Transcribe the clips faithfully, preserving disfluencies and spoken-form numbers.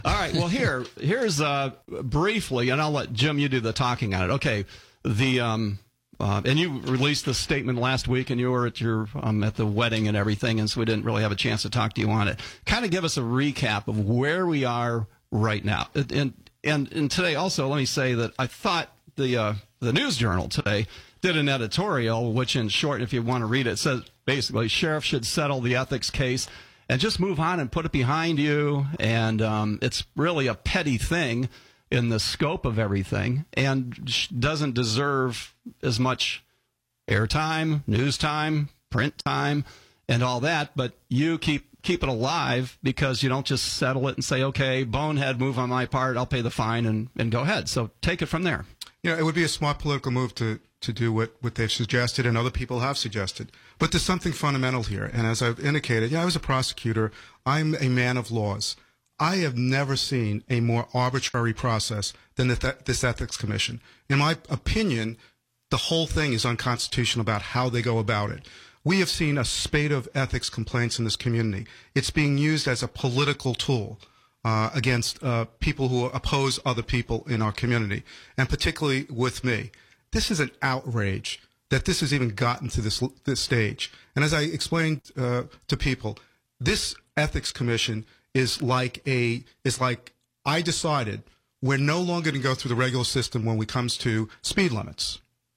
All right. Well, here, here's uh, briefly, and I'll let Jim, you do the talking on it. Okay. The um, uh, and you released the statement last week, and you were at your um, at the wedding and everything, and so we didn't really have a chance to talk to you on it. Kind of give us a recap of where we are right now. And and and today also, let me say that I thought the uh, the News Journal today did an editorial, which in short, if you want to read it, says basically sheriff should settle the ethics case and just move on and put it behind you. And um, it's really a petty thing in the scope of everything and doesn't deserve as much airtime, news time, print time, and all that. But you keep keep it alive because you don't just settle it and say, okay, bonehead move on my part, I'll pay the fine and, and go ahead. So take it from there. You know, it would be a smart political move to, to do what, what they've suggested and other people have suggested. But there's something fundamental here. And as I've indicated, yeah, I was a prosecutor. I'm a man of laws. I have never seen a more arbitrary process than this Ethics Commission. In my opinion, the whole thing is unconstitutional about how they go about it. We have seen a spate of ethics complaints in this community. It's being used as a political tool uh, against uh, people who oppose other people in our community, and particularly with me. This is an outrage that this has even gotten to this this stage. And as I explained uh, to people, this Ethics Commission is like a is like I decided we're no longer going to go through the regular system when it comes to speed limits.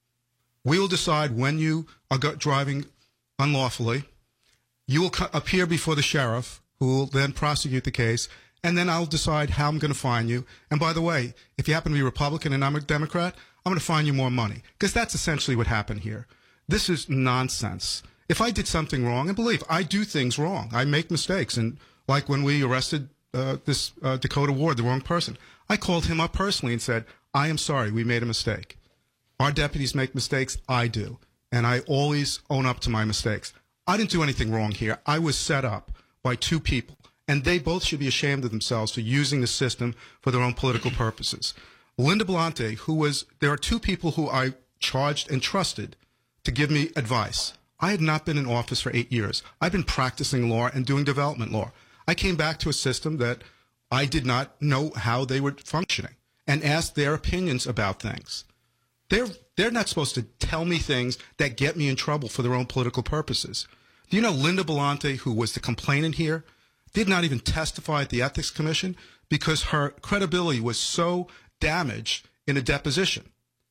We will decide when you are go- driving unlawfully. You will co- appear before the sheriff, who will then prosecute the case, and then I'll decide how I'm going to fine you. And by the way, if you happen to be Republican and I'm a Democrat, I'm going to fine you more money, because that's essentially what happened here. This is nonsense. If I did something wrong, and believe, I do things wrong. I make mistakes. And like when we arrested uh, this uh, Dakota Ward, the wrong person, I called him up personally and said, I am sorry, we made a mistake. Our deputies make mistakes. I do. And I always own up to my mistakes. I didn't do anything wrong here. I was set up by two people, and they both should be ashamed of themselves for using the system for their own political purposes. Linda Belmonte, who was, there are two people who I charged and trusted to give me advice. I had not been in office for eight years. I've been practicing law and doing development law. I came back to a system that I did not know how they were functioning and asked their opinions about things. They're, they're not supposed to tell me things that get me in trouble for their own political purposes. Do you know Linda Belmonte, who was the complainant here, did not even testify at the Ethics Commission because her credibility was so damaged in a deposition.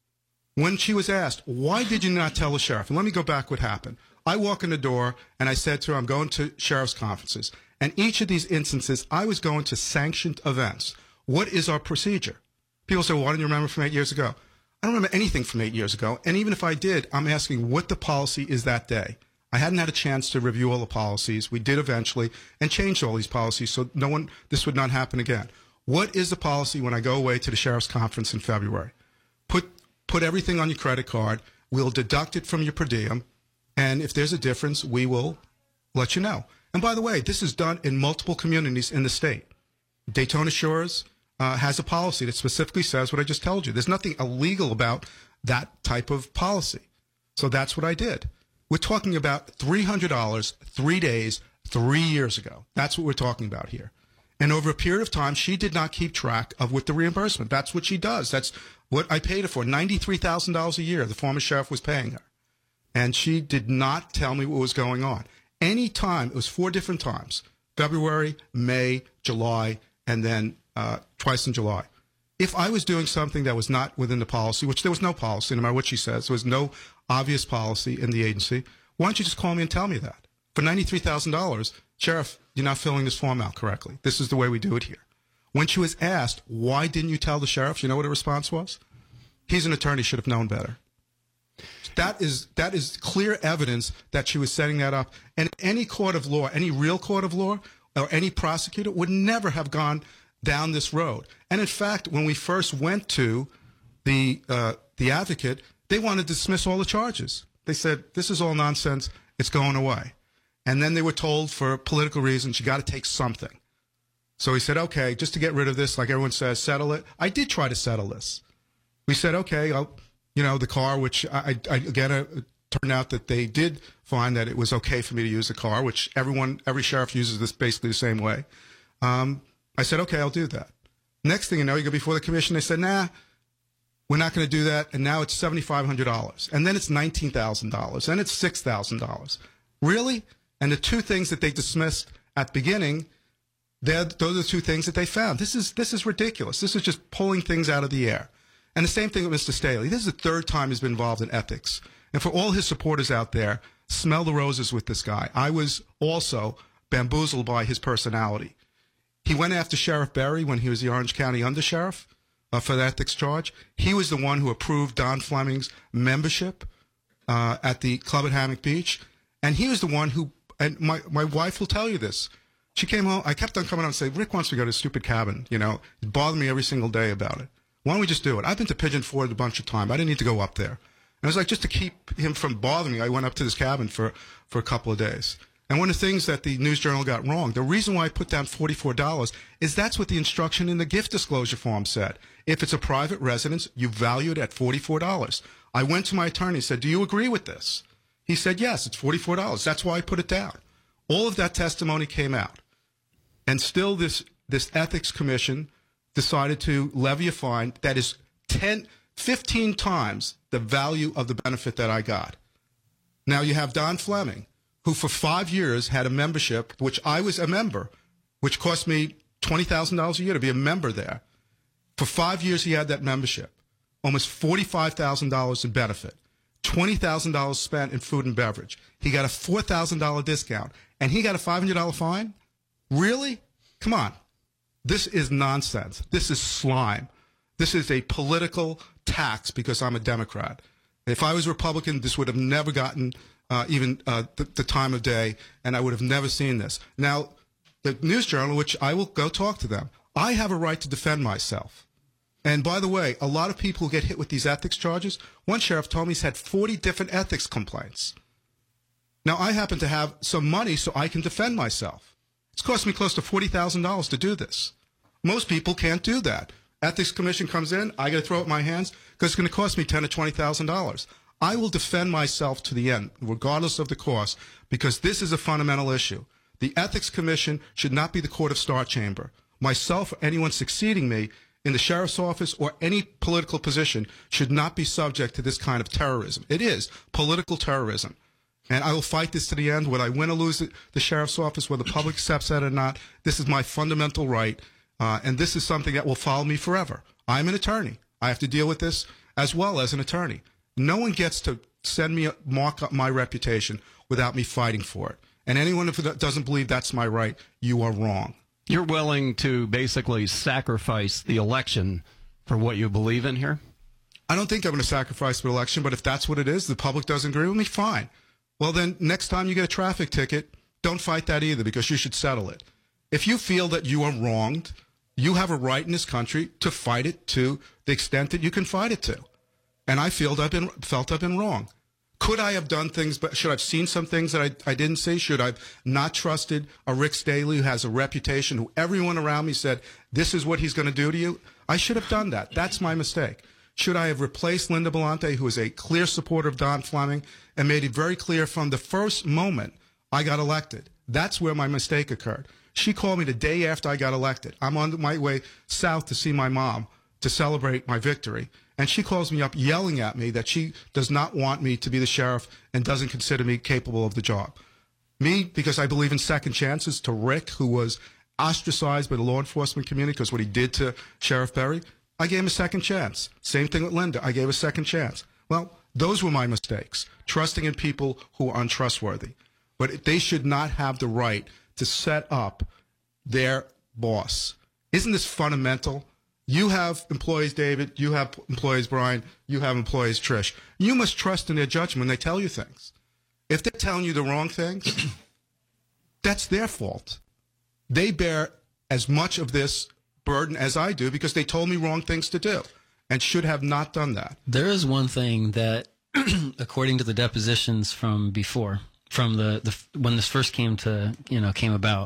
When she was asked, why did you not tell the sheriff? And let me go back what happened. I walk in the door and I said to her, I'm going to sheriff's conferences. And each of these instances, I was going to sanctioned events. What is our procedure? People say, well, why don't you remember from eight years ago? I don't remember anything from eight years ago. And even if I did, I'm asking what the policy is that day. I hadn't had a chance to review all the policies. We did eventually and changed all these policies so no one, this would not happen again. What is the policy when I go away to the sheriff's conference in February? Put, put everything on your credit card. We'll deduct it from your per diem. And if there's a difference, we will let you know. And by the way, this is done in multiple communities in the state. Daytona Shores uh, has a policy that specifically says what I just told you. There's nothing illegal about that type of policy. So that's what I did. We're talking about three hundred dollars, three days, three years ago. That's what we're talking about here. And over a period of time, she did not keep track of with the reimbursement. That's what she does. That's what I paid her for. ninety-three thousand dollars a year, the former sheriff was paying her. And she did not tell me what was going on. Any time, it was four different times, February, May, July, and then uh, twice in July. If I was doing something that was not within the policy, which there was no policy, no matter what she says, there was no obvious policy in the agency, why don't you just call me and tell me that? For ninety-three thousand dollars, Sheriff, you're not filling this form out correctly. This is the way we do it here. When she was asked, why didn't you tell the sheriff, you know what her response was? He's an attorney, should have known better. That is that is clear evidence that she was setting that up. And any court of law, any real court of law, or any prosecutor would never have gone down this road. And in fact, when we first went to the uh, the advocate, they wanted to dismiss all the charges. They said, this is all nonsense. It's going away. And then they were told for political reasons, you got to take something. So he said, okay, just to get rid of this, like everyone says, settle it. I did try to settle this. We said, okay, I'll, you know, the car, which I, I again, it turned out that they did find that it was okay for me to use the car, which everyone, every sheriff uses this basically the same way. Um, I said, okay, I'll do that. Next thing you know, you go before the commission. They said, nah, we're not going to do that. And now it's seven thousand five hundred dollars. And then it's nineteen thousand dollars. And it's six thousand dollars. Really? And the two things that they dismissed at the beginning, those are the two things that they found. This is, this is ridiculous. This is just pulling things out of the air. And the same thing with Mister Staley. This is the third time he's been involved in ethics. And for all his supporters out there, smell the roses with this guy. I was also bamboozled by his personality. He went after Sheriff Berry when he was the Orange County undersheriff uh, for the ethics charge. He was the one who approved Don Fleming's membership uh, at the club at Hammock Beach. And he was the one who, and my, my wife will tell you this. She came home. I kept on coming on and saying, Rick wants to go to a stupid cabin. You know, it bothered me every single day about it. Why don't we just do it? I've been to Pigeon Forge a bunch of times. I didn't need to go up there. And it was like, just to keep him from bothering me, I went up to this cabin for, for a couple of days. And one of the things that the News Journal got wrong, the reason why I put down forty-four dollars is that's what the instruction in the gift disclosure form said. If it's a private residence, you value it at forty-four dollars. I went to my attorney and said, do you agree with this? He said, yes, it's forty-four dollars. That's why I put it down. All of that testimony came out. And still this, this ethics commission decided to levy a fine that is ten, fifteen times the value of the benefit that I got. Now you have Don Fleming, who for five years had a membership, which I was a member, which cost me twenty thousand dollars a year to be a member there. For five years he had that membership, almost forty-five thousand dollars in benefit, twenty thousand dollars spent in food and beverage. He got a four thousand dollars discount, and he got a five hundred dollars fine? Really? Come on. This is nonsense. This is slime. This is a political tax because I'm a Democrat. If I was Republican, this would have never gotten uh, even uh, the, the time of day, and I would have never seen this. Now, the News Journal, which I will go talk to them, I have a right to defend myself. And by the way, a lot of people who get hit with these ethics charges, one sheriff told me he's had forty different ethics complaints. Now, I happen to have some money so I can defend myself. It's cost me close to forty thousand dollars to do this. Most people can't do that. Ethics Commission comes in, I got to throw up my hands because it's going to cost me ten thousand or twenty thousand dollars. I will defend myself to the end, regardless of the cost, because this is a fundamental issue. The Ethics Commission should not be the court of Star Chamber. Myself or anyone succeeding me in the sheriff's office or any political position should not be subject to this kind of terrorism. It is political terrorism. And I will fight this to the end, whether I win or lose the, the sheriff's office, whether the public accepts that or not. This is my fundamental right, uh, and this is something that will follow me forever. I'm an attorney. I have to deal with this as well as an attorney. No one gets to send me a mark up my reputation without me fighting for it. And anyone who doesn't believe that's my right, you are wrong. You're willing to basically sacrifice the election for what you believe in here? I don't think I'm going to sacrifice the election, but if that's what it is, the public doesn't agree with me, fine. Well, then next time you get a traffic ticket, don't fight that either because you should settle it. If you feel that you are wronged, you have a right in this country to fight it to the extent that you can fight it to. And I feel I've been, felt I've been wrong. Could I have done things, but should I have seen some things that I, I didn't see? Should I have not trusted a Rick Staley who has a reputation, who everyone around me said, this is what he's going to do to you? I should have done that. That's my mistake. Should I have replaced Linda Belmonte, who is a clear supporter of Don Fleming, and made it very clear from the first moment I got elected? That's where my mistake occurred. She called me the day after I got elected. I'm on my way south to see my mom to celebrate my victory. And she calls me up yelling at me that she does not want me to be the sheriff and doesn't consider me capable of the job. Me, because I believe in second chances, to Rick, who was ostracized by the law enforcement community because what he did to Sheriff Berry, I gave him a second chance. Same thing with Linda. I gave a second chance. Well, those were my mistakes, trusting in people who are untrustworthy. But they should not have the right to set up their boss. Isn't this fundamental? You have employees, David. You have employees, Brian. You have employees, Trish. You must trust in their judgment when they tell you things. If they're telling you the wrong things, that's their fault. They bear as much of this burden as I do because they told me wrong things to do and should have not done that. There is one thing that, according to the depositions from before, from the, the when this first came to, you know, came about,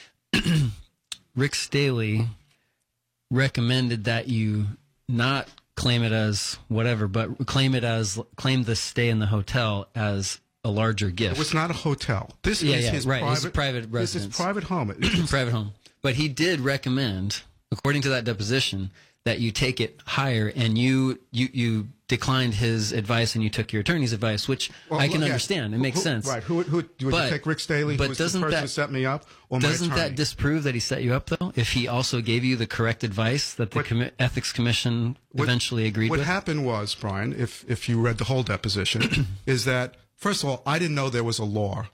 Rick Staley recommended that you not claim it as whatever, but claim it as, claim the stay in the hotel as a larger gift. It was not a hotel. This yeah, is yeah, his right. private, his private residence. This is private home. Private home. But he did recommend, according to that deposition, that you take it higher, and you you you declined his advice and you took your attorney's advice, which Well, I can yeah. understand. It makes Who- sense. Right. Who, who, would But- you take Rick Staley, but who was the doesn't person that- who set me up, or my Doesn't attorney? that disprove that he set you up, though? If he also gave you the correct advice that the What- commi- ethics commission What- eventually agreed What with? happened was, Brian, if if you read the whole deposition, is that first of all, I didn't know there was a law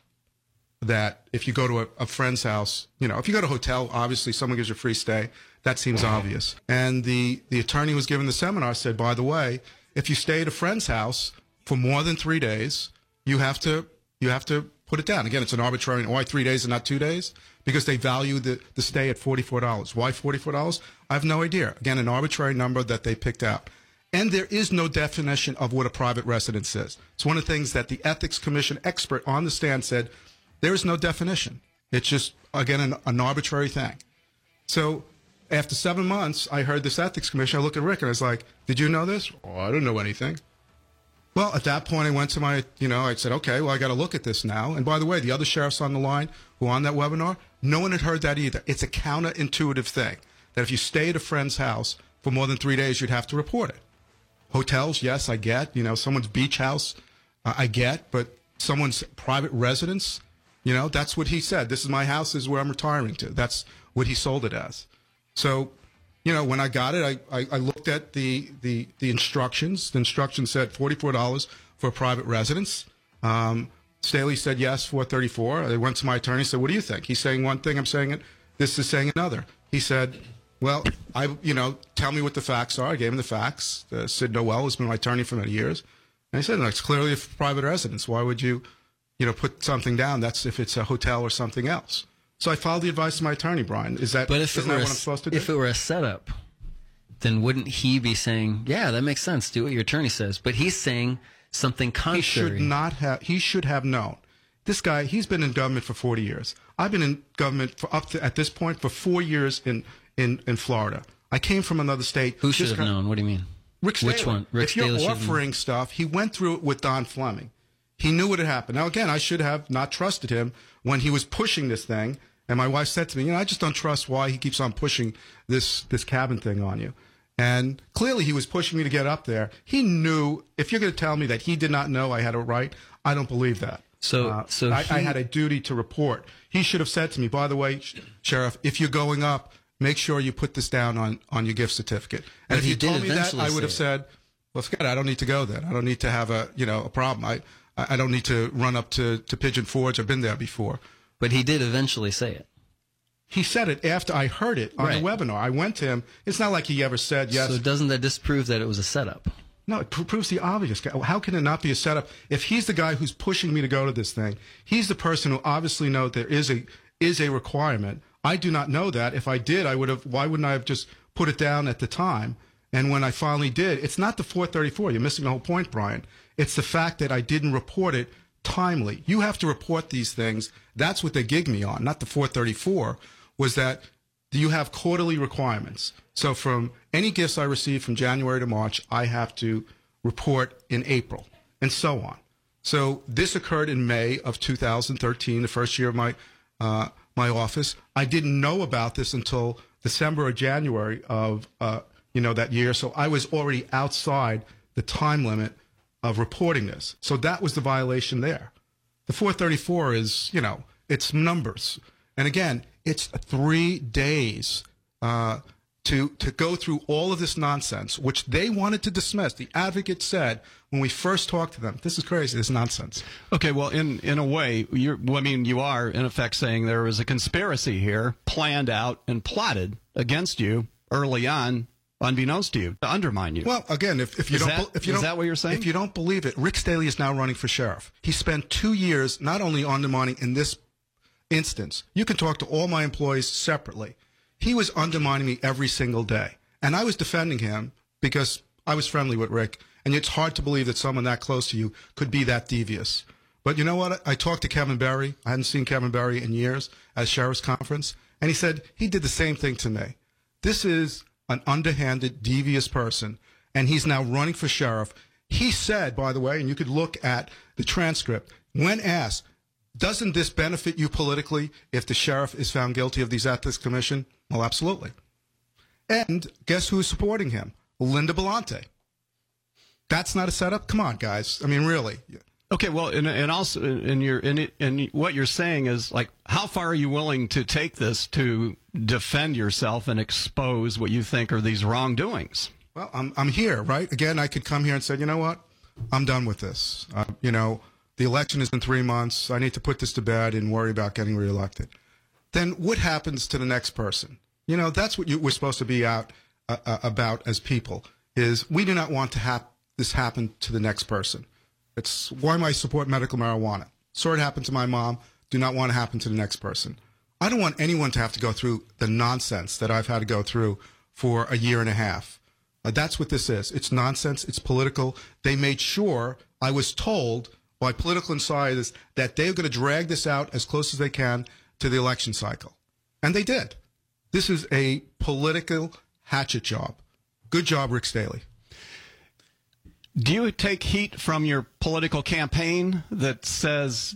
that if you go to a, a friend's house, you know, if you go to a hotel, obviously someone gives you a free stay. That seems obvious. And the the attorney who was giving the seminar said, by the way, if you stay at a friend's house for more than three days, you have to you have to put it down. Again, it's an arbitrary. Why three days and not two days? Because they value the, the stay at forty-four dollars. Why forty-four dollars? I have no idea. Again, an arbitrary number that they picked out. And there is no definition of what a private residence is. It's one of the things that the Ethics Commission expert on the stand said, there is no definition. It's just, again, an, an arbitrary thing. So after seven months, I heard this Ethics Commission. I looked at Rick and I was like, did you know this? Oh, I didn't know anything. Well, at that point, I went to my, you know, I said, okay, well, I got to look at this now. And by the way, the other sheriffs on the line who were on that webinar, no one had heard that either. It's a counterintuitive thing that if you stay at a friend's house for more than three days, you'd have to report it. Hotels, yes, I get. You know, someone's beach house, uh, I get. But someone's private residence, you know, that's what he said. This is my house. This is where I'm retiring to. That's what he sold it as. So, you know, when I got it, I, I, I looked at the, the, the instructions. The instructions said forty-four dollars for a private residence. Um, Staley said yes, four thirty-four. I went to my attorney and said, what do you think? He's saying one thing, I'm saying it. This is saying another. He said, well, I, you know, tell me what the facts are. I gave him the facts. Uh, Sid Noel has been my attorney for many years. And I said, no, it's clearly a private residence. Why would you, you know, put something down? That's if it's a hotel or something else. So I followed the advice of my attorney, Brian. Is that, But if it isn't were that a, what I'm supposed to do? if it were a setup, then wouldn't he be saying, "Yeah, that makes sense. Do what your attorney says"? But he's saying something He contrary. should not have. He should have known. This guy, he's been in government for forty years. I've been in government for up to at this point for four years in in, in Florida. I came from another state. Who should This have guy- known? What do you mean? Rick Staley. Which one? Rick if you're Staley should have offering stuff, he went through it with Don Fleming. He knew what had happened. Now, again, I should have not trusted him when he was pushing this thing. And my wife said to me, you know, I just don't trust why he keeps on pushing this this cabin thing on you. And clearly he was pushing me to get up there. He knew, if you're going to tell me that he did not know I had a right, I don't believe that. So- Uh, so I, I he- had a duty to report. He should have said to me, by the way, Sh- Sheriff, if you're going up, make sure you put this down on, on your gift certificate. And But if he you did told me that, eventually I would have say said, well, forget it. I don't need to go then. I don't need to have a, you know, a problem. I, I don't need to run up to, to Pigeon Forge. I've been there before. But he did eventually say it. He said it after I heard it on Right. the webinar. I went to him. It's not like he ever said yes. So doesn't that disprove that it was a setup? No, it pr- proves the obvious. How can it not be a setup? If he's the guy who's pushing me to go to this thing, he's the person who obviously knows there is a is a requirement. I do not know that. If I did, I would have. Why wouldn't I have just put it down at the time? And when I finally did, it's not the four thirty-four. You're missing the whole point, Brian. It's the fact that I didn't report it timely. You have to report these things. That's what they gig me on, not the four thirty-four. Was that you have quarterly requirements. So from any gifts I receive from January to March, I have to report in April, and so on. So this occurred in May of two thousand thirteen, the first year of my uh, my office. I didn't know about this until December or January of uh, you know that year. So I was already outside the time limit of reporting this. So that was the violation there. The four thirty-four is, you know, it's numbers. And again, it's three days uh, to to go through all of this nonsense, which they wanted to dismiss. The advocate said when we first talked to them, this is crazy, this is nonsense. Okay, well, in in a way, you're. Well, I mean, you are in effect saying there was a conspiracy here, planned out and plotted against you early on, unbeknownst to you, to undermine you. Well, again, if, if you Is don't, that- be- if you is don't, that what you're saying? If you don't believe it, Rick Staley is now running for sheriff. He spent two years not only undermining in this instance. You can talk to all my employees separately. He was undermining me every single day, and I was defending him because I was friendly with Rick. And it's hard to believe that someone that close to you could be that devious. But you know what? I talked to Kevin Berry. I hadn't seen Kevin Berry in years at Sheriff's Conference, and he said he did the same thing to me. This is an underhanded, devious person, and he's now running for sheriff. He said, by the way, and you could look at the transcript, when asked, Doesn't this benefit you politically if the sheriff is found guilty of these ethics commission? Well, absolutely. And guess who's supporting him? Linda Belmonte. That's not a setup? Come on, guys. I mean, really. Okay, well, and, and also, in your, in it, and what you're saying is, like, how far are you willing to take this to defend yourself and expose what you think are these wrongdoings? Well, I'm I'm here, right? Again, I could come here and say, you know what? I'm done with this. Uh, you know, the election is in three months. I need to put this to bed and worry about getting reelected. Then what happens to the next person? You know, that's what you, we're supposed to be out uh, uh, about as people, is we do not want to have this happen to the next person. It's why I support medical marijuana. Saw it happen to my mom. Do not want to happen to the next person. I don't want anyone to have to go through the nonsense that I've had to go through for a year and a half. Uh, that's what this is. It's nonsense. It's political. They made sure I was told by political insiders that they're going to drag this out as close as they can to the election cycle. And they did. This is a political hatchet job. Good job, Rick Staley. Do you take heat from your political campaign that says,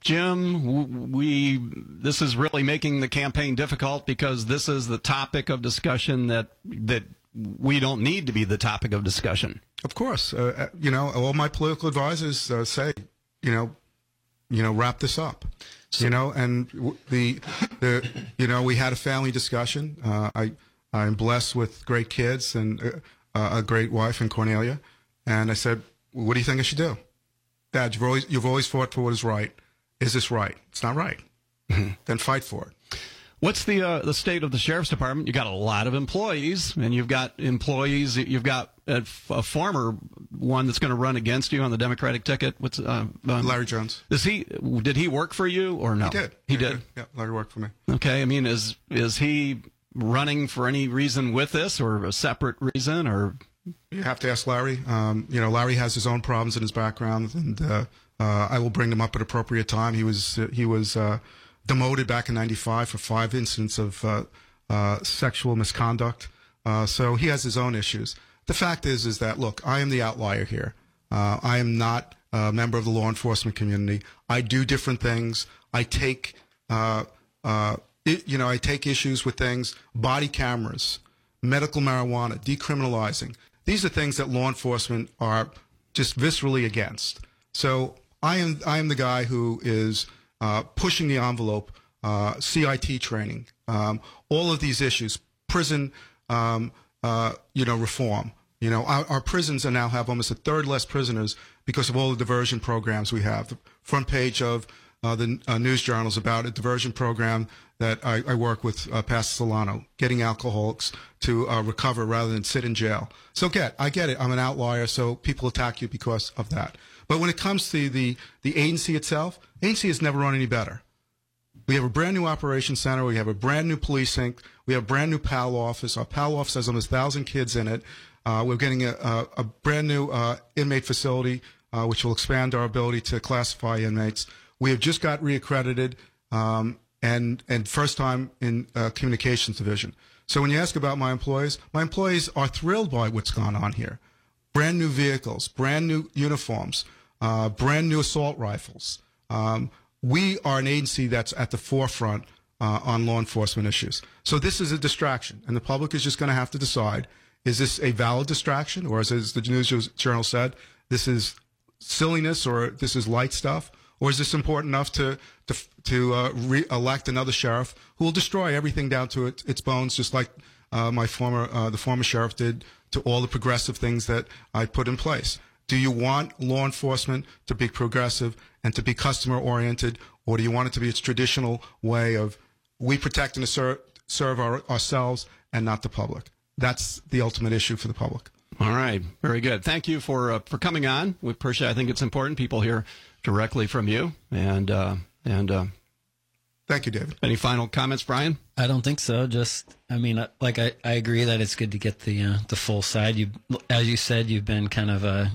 Jim, we this is really making the campaign difficult because this is the topic of discussion that that we don't need to be the topic of discussion? Of course. Uh, you know, all my political advisors uh, say, you know, you know, wrap this up. So, you know, and the, the, you know, we had a family discussion. Uh, I, I'm blessed with great kids and uh, a great wife in Cornelia. And I said, what do you think I should do? Dad, you've always, you've always fought for what is right. Is this right? It's not right. Mm-hmm. Then fight for it. What's the uh, the state of the sheriff's department? You got a lot of employees, and you've got employees. You've got a, a former one that's going to run against you on the Democratic ticket. What's uh, um, Larry Jones? Is he? Did he work for you or no? He did. He yeah, did. Yeah, Larry worked for me. Okay. I mean, is is he running for any reason with this, or a separate reason, or? You have to ask Larry. Um, you know, Larry has his own problems in his background, and uh, uh, I will bring them up at appropriate time. He was uh, he was uh, demoted back in ninety-five for five incidents of uh, uh, sexual misconduct. Uh, so he has his own issues. The fact is, is that look, I am the outlier here. Uh, I am not a member of the law enforcement community. I do different things. I take, uh, uh, it, you know, I take issues with things, body cameras, medical marijuana, decriminalizing. These are things that law enforcement are just viscerally against. So I am I am the guy who is uh, pushing the envelope, uh, C I T training, um, all of these issues, prison, um, uh, you know, reform. You know, our, our prisons are now have almost a third less prisoners because of all the diversion programs we have. The front page of uh, the uh, news journals about a diversion program that I, I work with uh, Pastor Solano, getting alcoholics to uh, recover rather than sit in jail. So get, I get it. I'm an outlier, so people attack you because of that. But when it comes to the, the agency itself, agency has never run any better. We have a brand new operations center. We have a brand new precinct. We have a brand new P A L office. Our P A L office has almost one thousand kids in it. Uh, we're getting a, a, a brand new uh, inmate facility, uh, which will expand our ability to classify inmates. We have just got reaccredited. Um, and and first time in uh, communications division. So when you ask about my employees, my employees are thrilled by what's gone on here. Brand new vehicles, brand new uniforms, uh, brand new assault rifles. Um, we are an agency that's at the forefront uh, on law enforcement issues. So this is a distraction, and the public is just going to have to decide, is this a valid distraction, or as, as the news journal said, this is silliness, or this is light stuff? Or is this important enough to to, to uh, re-elect another sheriff who will destroy everything down to it, its bones, just like uh, my former uh, the former sheriff did to all the progressive things that I put in place? Do you want law enforcement to be progressive and to be customer oriented, or do you want it to be its traditional way of we protect and serve, serve our, ourselves and not the public? That's the ultimate issue for the public. All right, very good. Thank you for uh, for coming on. We appreciate. I think it's important people hear directly from you. And uh, and uh, thank you, David. Any final comments, Brian? I don't think so. Just, I mean, like I, I agree that it's good to get the uh, the full side. You, as you said, you've been kind of uh,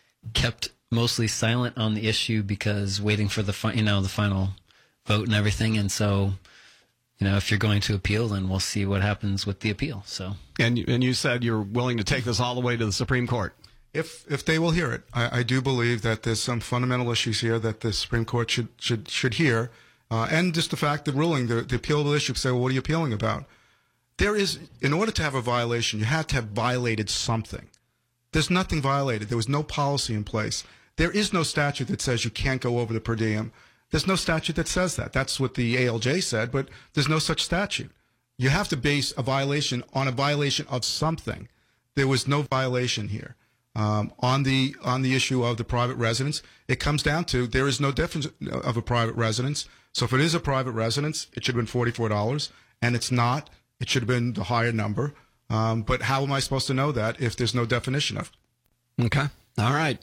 kept mostly silent on the issue because waiting for the fi- you know the final vote and everything. And so, you know, if you're going to appeal, then we'll see what happens with the appeal. So, and and you said you're willing to take this all the way to the Supreme Court. if if they will hear it. I, I do believe that there's some fundamental issues here that the Supreme Court should should should hear, uh, and just the fact that ruling the, the appealable issue. Say, well, what are you appealing about? There is, in order to have a violation, you have to have violated something. There's nothing violated. There was no policy in place. There is no statute that says you can't go over the per diem. There's no statute that says that. That's what the A L J said, but there's no such statute. You have to base a violation on a violation of something. There was no violation here. Um, on the on the issue of the private residence, it comes down to there is no definition of a private residence. So if it is a private residence, it should have been forty-four dollars, and it's not. It should have been the higher number. Um, but how am I supposed to know that if there's no definition of it? Okay. All right.